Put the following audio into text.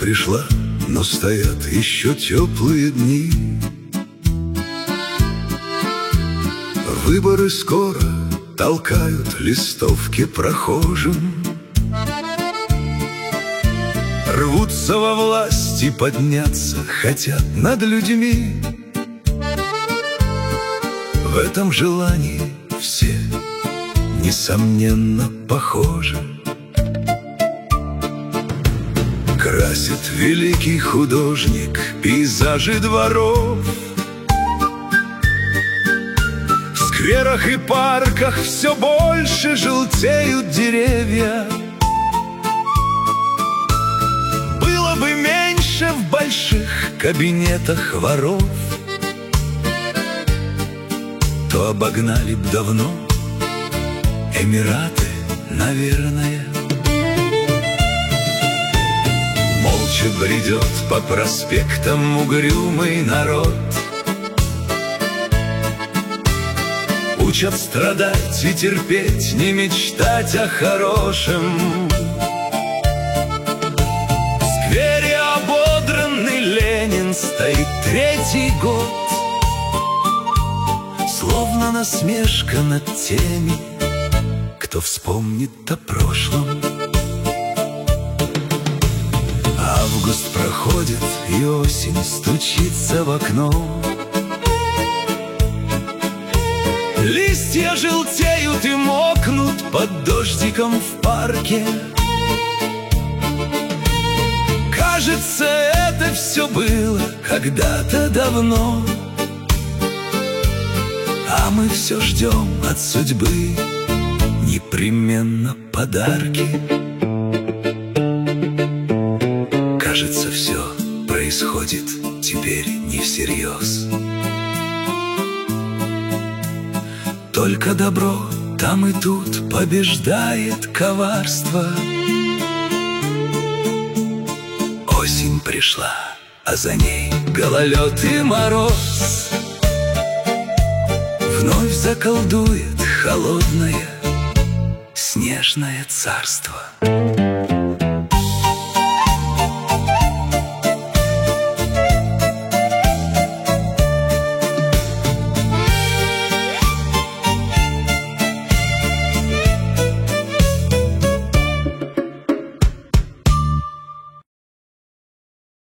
пришла, но стоят еще теплые дни. Выборы скоро толкают листовки прохожим. Рвутся во власть и подняться хотят над людьми. В этом желании все, несомненно, похожи. Красит великий художник пейзажи дворов. В скверах и парках все больше желтеют деревья. Было бы меньше в больших кабинетах воров, то обогнали б давно Эмираты, наверное. Молча бредет по проспектам угрюмый народ. Учат страдать и терпеть, не мечтать о хорошем. В сквере ободранный Ленин стоит третий год, словно насмешка над теми, кто вспомнит о прошлом. Август проходит, и осень стучится в окно. Листья желтеют и мокнут под дождиком в парке. Кажется, это все было когда-то давно, а мы все ждем от судьбы непременно подарки. Кажется, все происходит теперь не всерьез. Только добро там и тут побеждает коварство. Осень пришла, а за ней гололед и мороз. Вновь заколдует холодное снежное царство.